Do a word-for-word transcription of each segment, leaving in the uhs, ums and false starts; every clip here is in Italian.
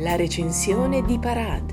la recensione di Parade.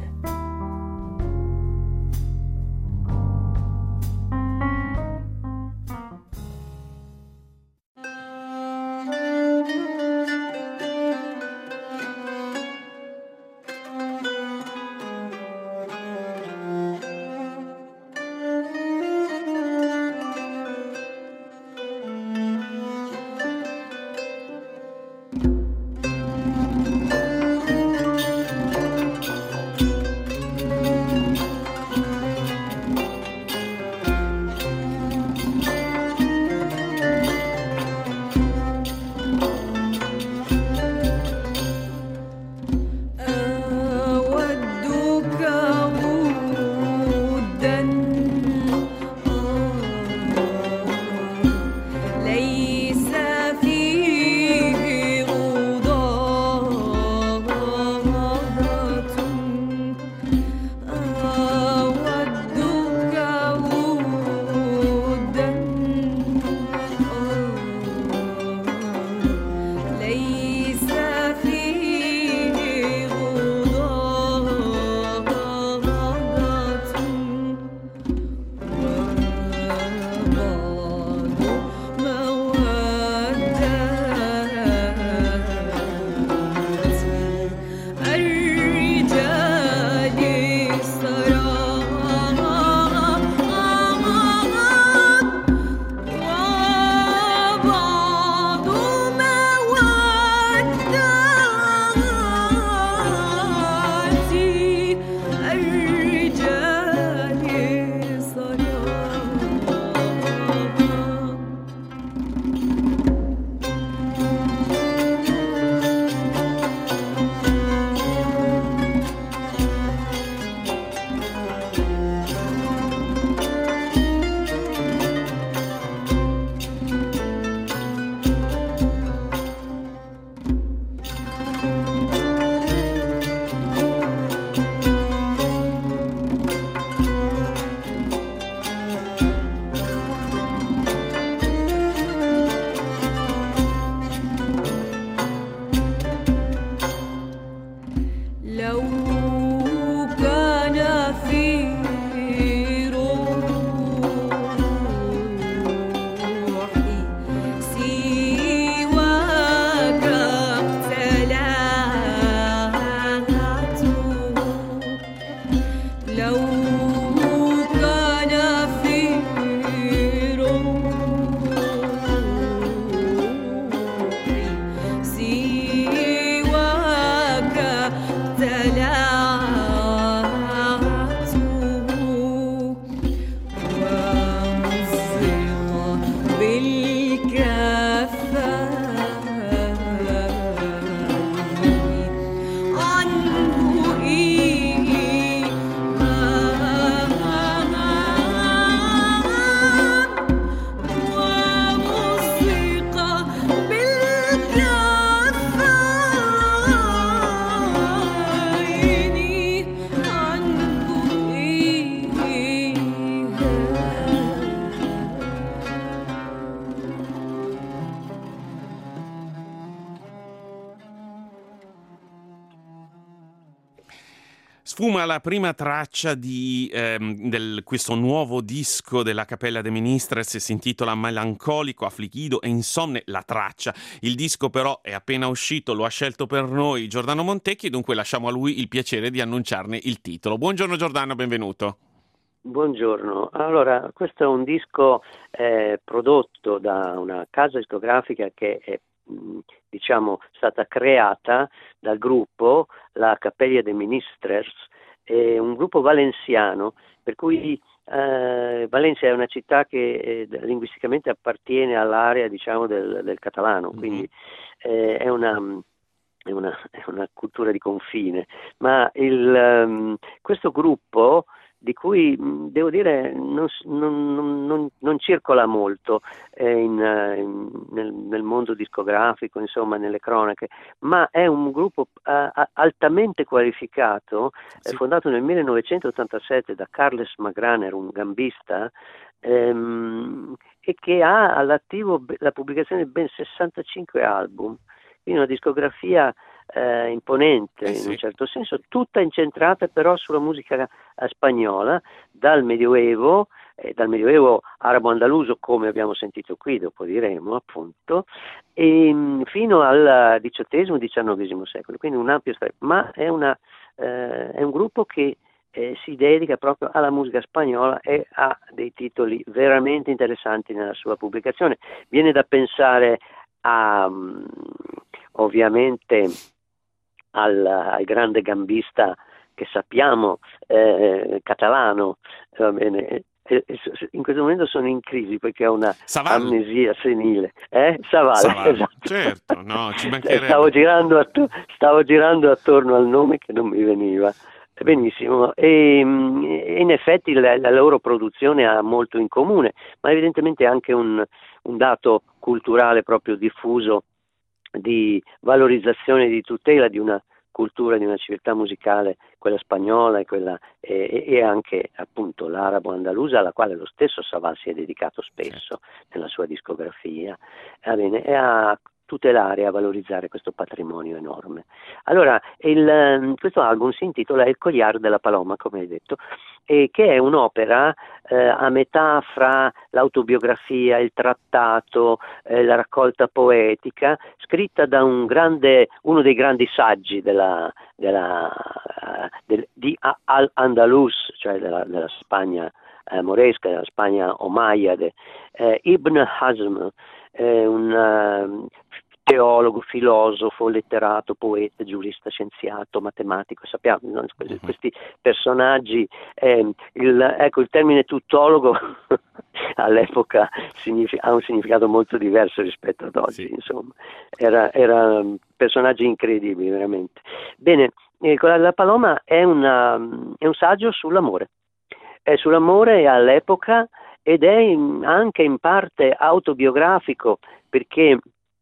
Sfuma la prima traccia di ehm, del, questo nuovo disco della Cappella de Ministres, si intitola Melancolico, Affligido e Insonne, la traccia. Il disco però è appena uscito, lo ha scelto per noi Giordano Montecchi e dunque lasciamo a lui il piacere di annunciarne il titolo. Buongiorno Giordano, benvenuto. Buongiorno, allora questo è un disco eh, prodotto da una casa discografica che è mh, diciamo stata creata dal gruppo La Cappella de Ministres, è un gruppo valenziano, per cui eh, Valencia è una città che eh, linguisticamente appartiene all'area diciamo del, del catalano, mm-hmm. quindi eh, è una È una, è una cultura di confine, ma il, um, questo gruppo di cui mh, devo dire non, non, non, non circola molto eh, in, in, nel, nel mondo discografico, insomma nelle cronache, ma è un gruppo uh, altamente qualificato, sì. eh, fondato nel millenovecentottantasette da Carles Magraner, un gambista, ehm, e che ha all'attivo la pubblicazione di ben sessantacinque album. Quindi una discografia eh, imponente Eh in sì. un certo senso, tutta incentrata però sulla musica eh, spagnola, dal Medioevo, eh, dal Medioevo arabo-andaluso, come abbiamo sentito qui, dopo diremo appunto, e, mh, fino al diciottesimo diciannovesimo secolo, quindi un ampio spettro, ma è, una, eh, è un gruppo che eh, si dedica proprio alla musica spagnola e ha dei titoli veramente interessanti nella sua pubblicazione. Viene da pensare a, mh, ovviamente al, al grande gambista che sappiamo, eh, catalano, va bene. E- e- in questo momento sono in crisi perché ho una Saval. amnesia senile. Eh? Saval, Saval, esatto. certo, no, ci Stavo mancherebbe. girando, atto- stavo girando attorno al nome che non mi veniva. Benissimo, e, mh, e in effetti la, la loro produzione ha molto in comune, ma evidentemente anche un, un dato culturale proprio diffuso di valorizzazione, di tutela di una cultura, di una civiltà musicale, quella spagnola e, quella, e, e anche appunto l'arabo-andalusa, alla quale lo stesso Saval si è dedicato spesso nella sua discografia, va bene, e a tutelare e a valorizzare questo patrimonio enorme. Allora, il, questo album si intitola Il Collar della Paloma, come hai detto, e che è un'opera eh, a metà fra l'autobiografia, il trattato, eh, la raccolta poetica, scritta da un grande, uno dei grandi saggi della, della, del, di Al-Andalus, cioè della, della Spagna eh, moresca, della Spagna omayyade, eh, Ibn Hazm, eh, un uh, teologo, filosofo, letterato, poeta, giurista, scienziato, matematico, sappiamo, no? questi, questi personaggi, eh, il, ecco il termine tuttologo all'epoca significa, ha un significato molto diverso rispetto ad oggi, sì. Insomma, era, era personaggi incredibili veramente. Bene, eh, la Paloma è, una, è un saggio sull'amore, è sull'amore all'epoca ed è in, anche in parte autobiografico, perché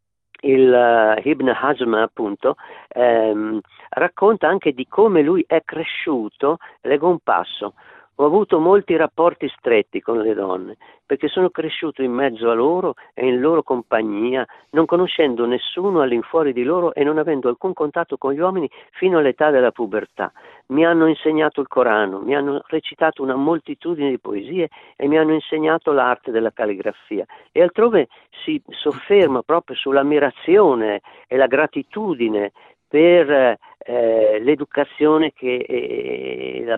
il uh, Ibn Hazm appunto ehm, racconta anche di come lui è cresciuto. Leggo un passo: ho avuto molti rapporti stretti con le donne perché sono cresciuto in mezzo a loro e in loro compagnia, non conoscendo nessuno all'infuori di loro e non avendo alcun contatto con gli uomini fino all'età della pubertà. Mi hanno insegnato il Corano, mi hanno recitato una moltitudine di poesie e mi hanno insegnato l'arte della calligrafia. E altrove si sofferma proprio sull'ammirazione e la gratitudine per eh, l'educazione che, e, la,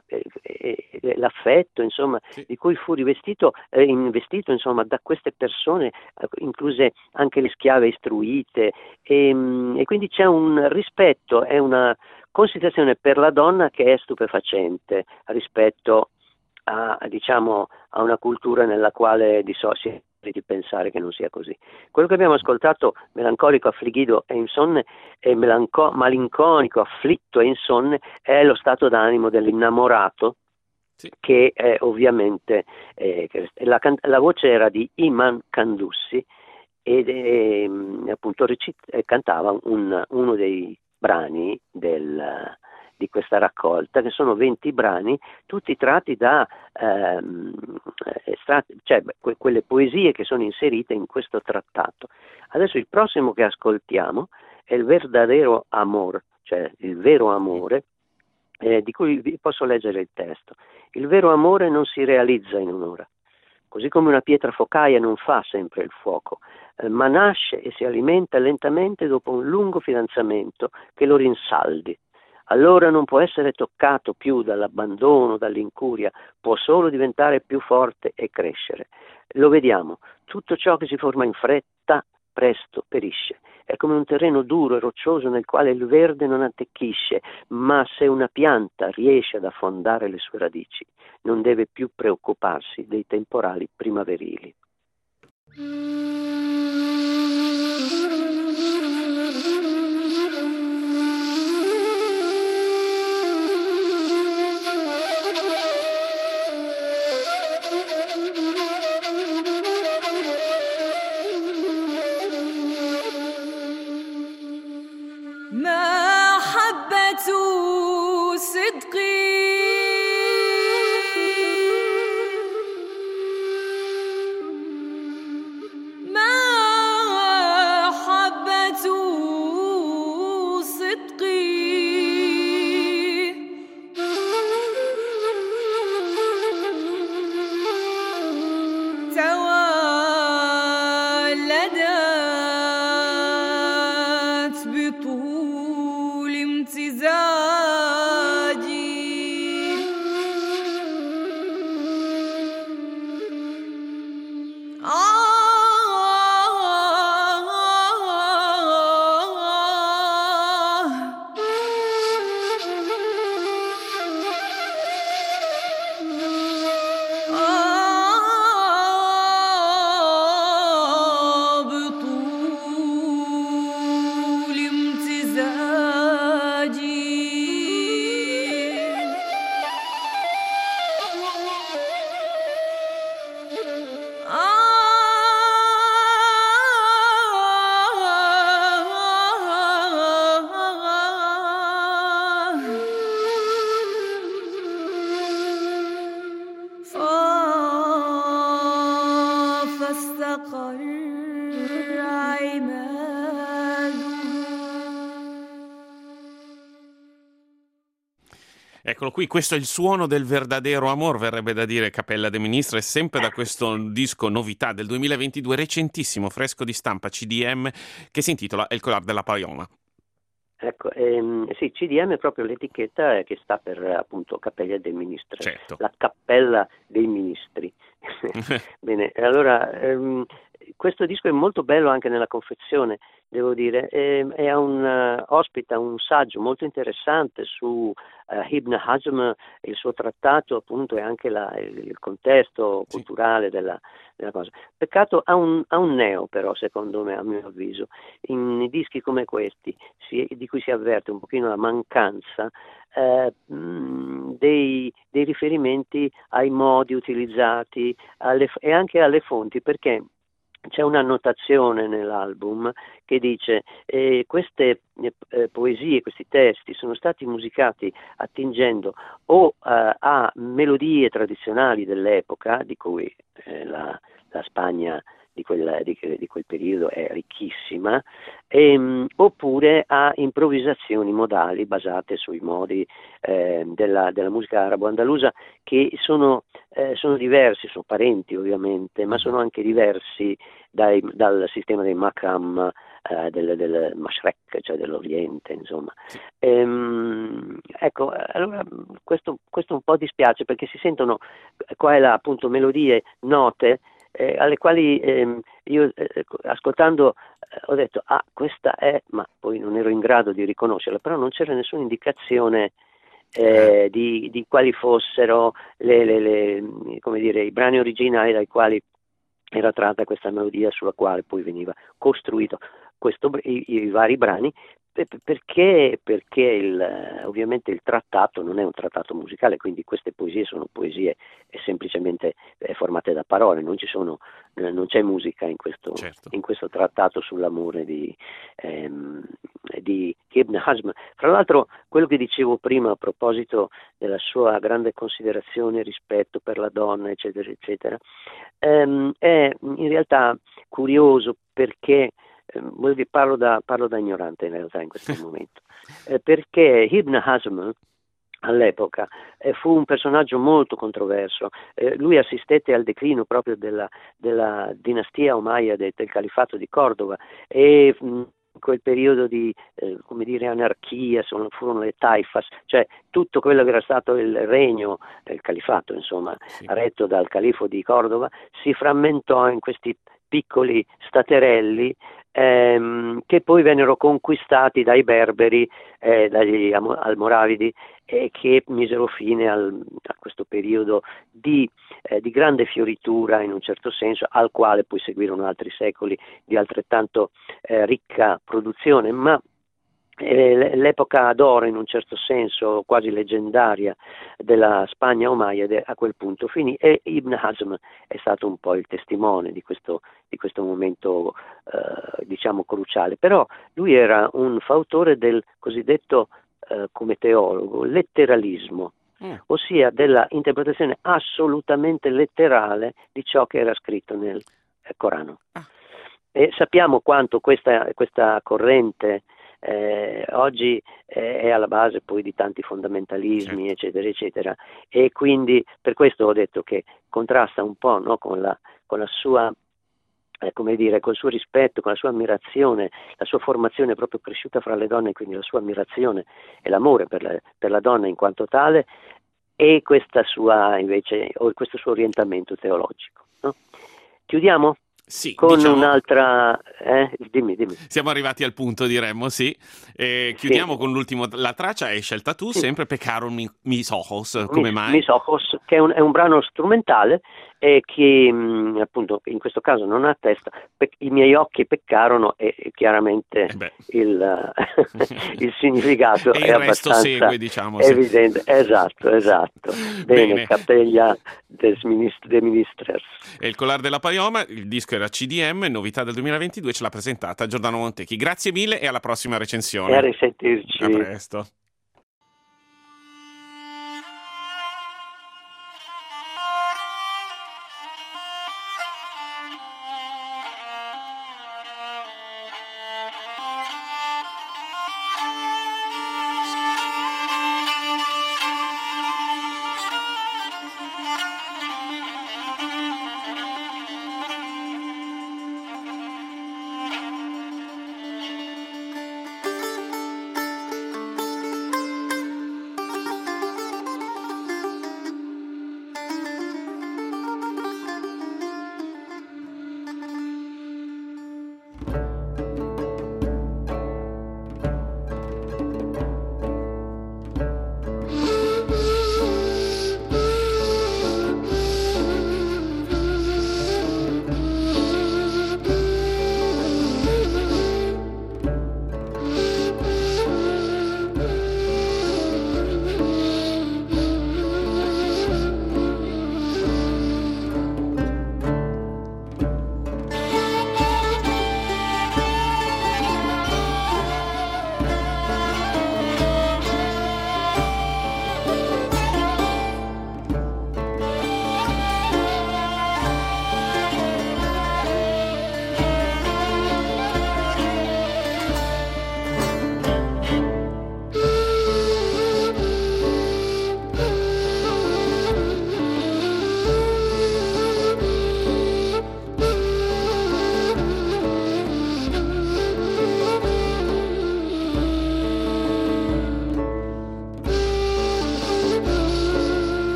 e, l'affetto, insomma, sì. di cui fu rivestito, eh, investito, insomma, da queste persone, eh, incluse anche le schiave istruite, e, e quindi c'è un rispetto e una considerazione per la donna che è stupefacente rispetto a, diciamo, a una cultura nella quale di solito di pensare che non sia così. Quello che abbiamo ascoltato, melancolico, afflighido e insonne, e melanco- malinconico, afflitto e insonne, è lo stato d'animo dell'innamorato, sì. che è ovviamente eh, la, la voce era di Iman Kandussi ed eh, appunto recit- cantava un, uno dei brani del di questa raccolta, che sono venti brani, tutti tratti da ehm, estratti, cioè que- quelle poesie che sono inserite in questo trattato. Adesso il prossimo che ascoltiamo è il Verdadero Amor, cioè il vero amore, eh, di cui vi posso leggere il testo. Il vero amore non si realizza in un'ora, così come una pietra focaia non fa sempre il fuoco, eh, ma nasce e si alimenta lentamente dopo un lungo fidanzamento che lo rinsaldi. Allora non può essere toccato più dall'abbandono, dall'incuria, può solo diventare più forte e crescere. Lo vediamo, tutto ciò che si forma in fretta presto perisce. È come un terreno duro e roccioso nel quale il verde non attecchisce, ma se una pianta riesce ad affondare le sue radici, non deve più preoccuparsi dei temporali primaverili. ما Eccolo qui, questo è il suono del verdadero amor, verrebbe da dire Cappella de Ministre, sempre da questo disco novità del duemilaventidue, recentissimo, fresco di stampa, C D M, che si intitola El Collar della Paioma. Ecco, ehm, sì, C D M è proprio l'etichetta che sta per appunto Cappella dei Ministri, Certo. la cappella dei ministri. Bene, allora ehm, questo disco è molto bello anche nella confezione, devo dire, ehm, è un, uh, ospita un saggio molto interessante su uh, Ibn Hazm, il suo trattato appunto e anche la, il, il contesto Sì. culturale della, della cosa. Peccato ha un, ha un neo però, secondo me, a mio avviso, in dischi come questi, si, di cui si avverte un pochino la mancanza eh, mh, dei, dei riferimenti ai modi utilizzati alle, e anche alle fonti, perché c'è una annotazione nell'album che dice eh, queste eh, poesie, questi testi sono stati musicati attingendo o eh, a melodie tradizionali dell'epoca, di cui eh, la, la Spagna di quel, di, di quel periodo è ricchissima, ehm, oppure a improvvisazioni modali basate sui modi eh, della, della musica arabo-andalusa, che sono, eh, sono diversi, sono parenti ovviamente, ma sono anche diversi dai, dal sistema dei makam, eh, del, del Mashrek, cioè dell'Oriente, insomma. Sì. Ehm, ecco, allora questo, questo un po' dispiace, perché si sentono qua e là appunto melodie note, Eh, alle quali ehm, io eh, ascoltando eh, ho detto ah, questa è, ma poi non ero in grado di riconoscerla, però non c'era nessuna indicazione eh, di, di quali fossero le, le, le, come dire, i brani originali dai quali era tratta questa melodia, sulla quale poi veniva costruito questo, i, i vari brani. Perché, perché il, ovviamente il trattato non è un trattato musicale, quindi queste poesie sono poesie semplicemente eh, formate da parole, non ci sono, eh, non c'è musica in questo, Certo. in questo trattato sull'amore di, ehm, di Ibn Hazm. Fra l'altro, quello che dicevo prima a proposito della sua grande considerazione e rispetto per la donna, eccetera, eccetera, ehm, è in realtà curioso, perché Vuol dire, parlo, da, parlo da ignorante in realtà in questo momento, eh, perché Ibn Hazm all'epoca eh, fu un personaggio molto controverso. Eh, lui assistette al declino proprio della, della dinastia Omayyade, del califfato di Cordova, e mh, in quel periodo di eh, come dire, anarchia sono, furono le taifas, cioè tutto quello che era stato il regno, il califato insomma, Sì. retto dal califo di Cordova, si frammentò in questi piccoli staterelli ehm, che poi vennero conquistati dai berberi, eh, dagli almoravidi, e che misero fine al, a questo periodo di, eh, di grande fioritura in un certo senso, al quale poi seguirono altri secoli di altrettanto eh, ricca produzione, ma l'epoca d'oro in un certo senso quasi leggendaria della Spagna omayyade a quel punto finì, e Ibn Hazm è stato un po' il testimone di questo, di questo momento eh, diciamo cruciale. Però lui era un fautore del cosiddetto eh, come teologo letteralismo, mm. ossia della interpretazione assolutamente letterale di ciò che era scritto nel eh, Corano. Ah. E sappiamo quanto questa, questa corrente Eh, oggi eh, è alla base poi di tanti fondamentalismi, certo. eccetera eccetera, e quindi per questo ho detto che contrasta un po', no, con la, con la sua eh, come dire, col suo rispetto, con la sua ammirazione, la sua formazione proprio cresciuta fra le donne, quindi la sua ammirazione e l'amore per la, per la donna in quanto tale, e questa sua invece, o questo suo orientamento teologico, no? Chiudiamo? Sì, con diciamo, un'altra eh? dimmi, dimmi. Siamo arrivati al punto, diremmo, sì. Eh, chiudiamo sì. con l'ultimo, la traccia hai scelta tu, sì. sempre Peccaron Mis Ojos, come Mis, mai? Mis Ojos, che è un, è un brano strumentale e che mh, appunto in questo caso non ha testa. Pe- i miei occhi peccarono e, e chiaramente eh il, il significato e è il resto abbastanza segue, diciamo, evidente. Sì. Esatto, esatto. Bene, Bene. Cappella des Minist- de Ministres. E il Collar della Paioma, il disco era C D M, novità del duemilaventidue, ce l'ha presentata Giordano Montecchi. Grazie mille e alla prossima recensione. E a risentirci. A presto.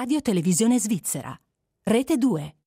Radio Televisione Svizzera. Rete due.